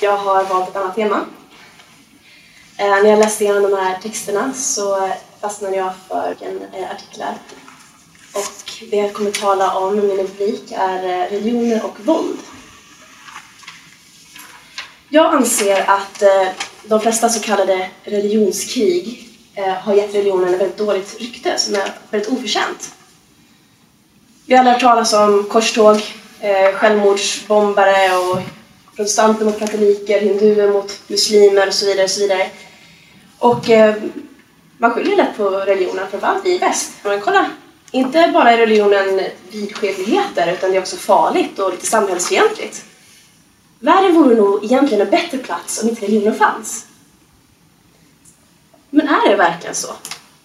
Jag har valt ett annat tema. När jag läste igenom de här texterna så fastnade jag för artiklar. Och det jag kommer tala om i min rubrik är religioner och våld. Jag anser att de flesta så kallade religionskrig har gett religionen ett väldigt dåligt rykte som är väldigt oförtjänt. Vi har lärt talas om korståg, självmordsbombare och protestanter mot katoliker, hinduer mot muslimer och så vidare och så vidare. Och man skyller lätt på religionen för att vi är bäst. Men kolla, inte bara är religionen vidskepligheter utan det är också farligt och lite samhällsfientligt. Världen vore nog egentligen en bättre plats om inte religionen fanns. Men är det verkligen så?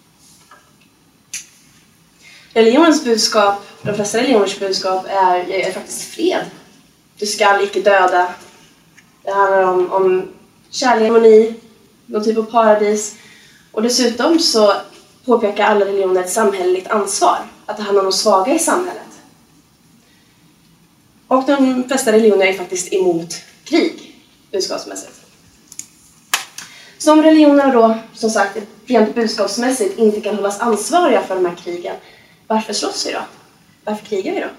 Religionens budskap, de flesta religioners budskap är faktiskt fred. Du ska icke döda. Det handlar om kärlek, harmoni, någon typ av paradis. Och dessutom så påpekar alla religioner ett samhälleligt ansvar. Att det handlar om de svaga i samhället. Och de flesta religioner är faktiskt emot krig, budskapsmässigt. Som religionerna då, som sagt, rent budskapsmässigt inte kan hållas ansvariga för de här krigen. Varför slåss vi då? Varför krigar vi då?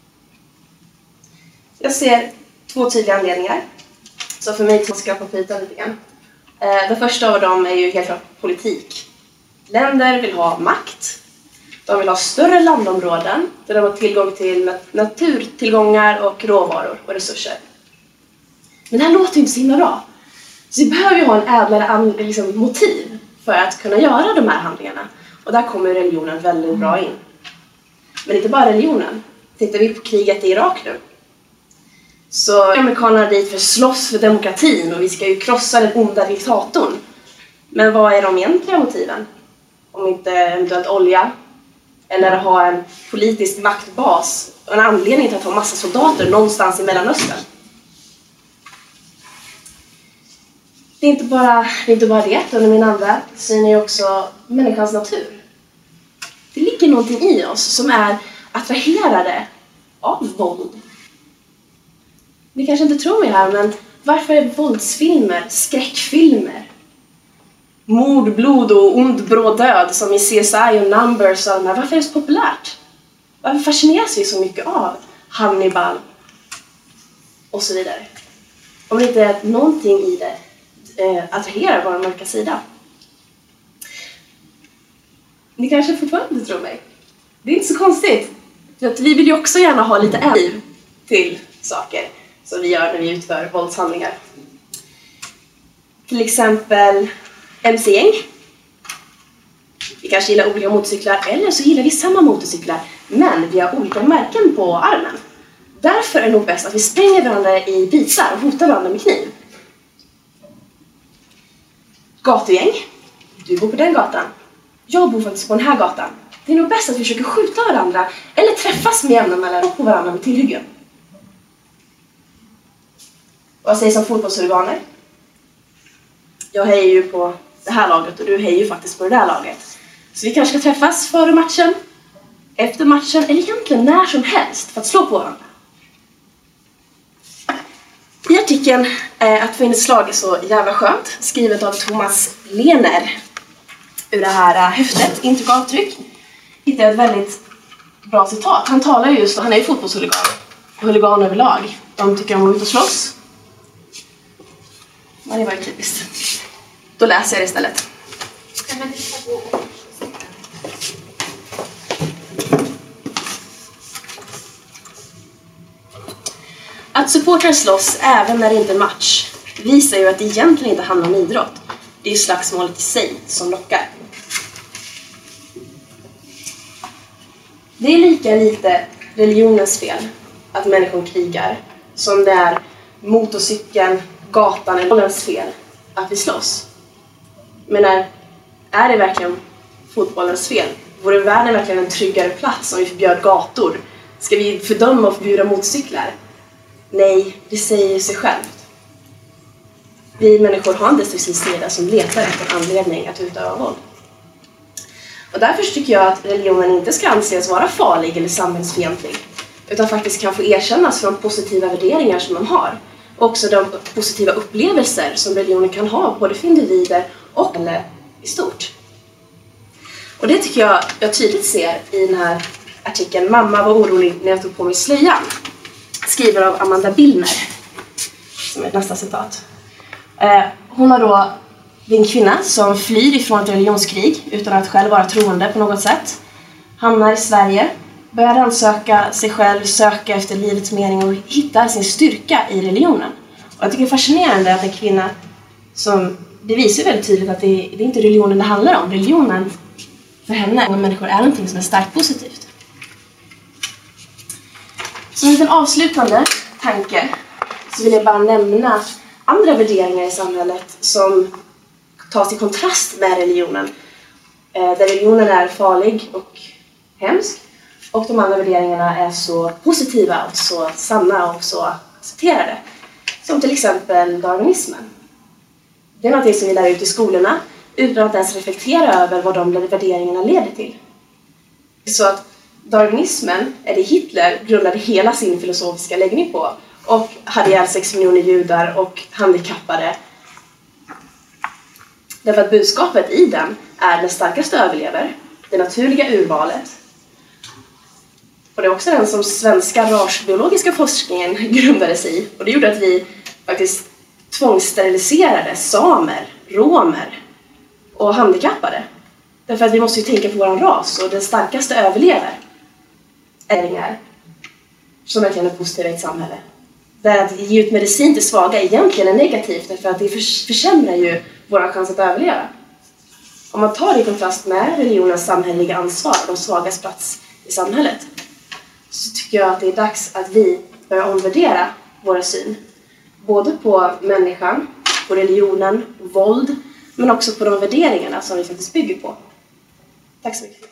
Jag ser 2 tydliga anledningar. Så för mig ska jag på ytan lite grann. Den första av dem är ju helt klart politik. Länder vill ha makt. De vill ha större landområden där de har tillgång till naturtillgångar och råvaror och resurser. Men det här låter ju inte så himla bra. Så vi behöver ju ha en ädlare motiv för att kunna göra de här handlingarna. Och där kommer religionen väldigt bra in. Men inte bara religionen. Tittar vi på kriget i Irak nu. Så är amerikanerna dit för att slåss för demokratin och vi ska ju krossa den onda diktatorn. Men vad är de egentliga motiven? Om inte eventuellt olja. Eller att ha en politisk maktbas och en anledning till att ha massa soldater någonstans i Mellanöstern. Det är inte bara det, utan min andra syn är också människans natur. Det ligger någonting i oss som är attraherade av våld. Ni kanske inte tror mig här, men varför är våldsfilmer, skräckfilmer, mord, blod och ond bråd död som i CSI och Numbers och de här, varför är det så populärt? Varför fascineras vi så mycket av Hannibal och så vidare? Om det inte är någonting i det attraherar vår mörka sida. Ni kanske fortfarande inte tror mig. Det är inte så konstigt. För att vi vill ju också gärna ha lite liv till saker som vi gör när vi utför våldshandlingar. Till exempel MC-gäng. Vi kanske gillar olika motorcyklar eller så gillar vi samma motorcyklar men vi har olika märken på armen. Därför är det nog bäst att vi spränger varandra i bitar och hotar varandra med kniv. Gatugäng. Du bor på den gatan. Jag bor faktiskt på den här gatan. Det är nog bäst att vi försöker skjuta varandra eller träffas med jämna mellanrum på varandra med tillhyggen. Vad sägs om fotbollshuliganer? Jag hejar ju på det här laget och du hejar ju faktiskt på det där laget. Så vi kanske ska träffas före matchen, efter matchen eller egentligen när som helst för att slå på varandra. I artikeln Att få in ett slag är så jävla skönt, skrivet av Thomas Lehner ur det här häftet, Intryck och avtryck, hittade ett väldigt bra citat. Han talar just, han är ju fotbollshuligan och huligan överlag. De tycker om att gå ut och slåss. Men det var ju typiskt. Då läser jag det istället. Att supportrar slåss även när det inte är match visar ju att det egentligen inte handlar om idrott. Det är ju slagsmålet i sig som lockar. Det är lika lite religionens fel att människor krigar som det är motorcykeln, gatan eller fotbollens fel att vi slåss. Men är det verkligen fotbollens fel? Vore världen verkligen en tryggare plats om vi förbjöd gator? Ska vi fördöma och förbjuda motorcyklar? Nej, det säger sig självt. Vi människor har en destruktiv sida som letar efter en anledning att utöva våld. Och därför tycker jag att religionen inte ska anses vara farlig eller samhällsfientlig, utan faktiskt kan få erkännas för de positiva värderingar som man har också de positiva upplevelser som religionen kan ha både för individer och i stort. Och det tycker jag tydligt ser i den här artikeln Mamma var orolig när jag tog på mig slöjan. Skriven av Amanda Billner, som är nästa citat. Hon har då en kvinna som flyr ifrån ett religionskrig utan att själv vara troende på något sätt. Hamnar i Sverige, börjar ansöka sig själv, söka efter livets mening och hittar sin styrka i religionen. Och jag tycker det är fascinerande att en kvinna som, det visar väldigt tydligt att det är inte religionen det handlar om. Religionen för henne och människor är någonting som är starkt positivt. Som en liten avslutande tanke så vill jag bara nämna andra värderingar i samhället som tas i kontrast med religionen. Där religionen är farlig och hemsk och de andra värderingarna är så positiva och så sanna och så accepterade. Som till exempel darwinismen. Det är något som vi lär ut i skolorna utan att ens reflektera över vad de värderingarna leder till. Så att darwinismen, eller Hitler, grundade hela sin filosofiska läggning på och hade ihjäl 6 miljoner judar och handikappade. Därför att budskapet i den är den starkaste överlever, det naturliga urvalet. Och det är också den som svenska rasbiologiska forskningen grundades i. Och det gjorde att vi faktiskt tvångssteriliserade samer, romer och handikappade. Därför att vi måste ju tänka på vår ras och den starkaste överlever. Äringar som verkligen är positiva i ett samhälle. Där att ge ut medicin till svaga egentligen är negativt därför att det försämrar ju våra chans att överleva. Om man tar det i kontrast med religionens samhälleliga ansvar och de svagas plats i samhället så tycker jag att det är dags att vi börjar omvärdera våra syn. Både på människan, på religionen, våld, men också på de värderingarna som vi faktiskt bygger på. Tack så mycket.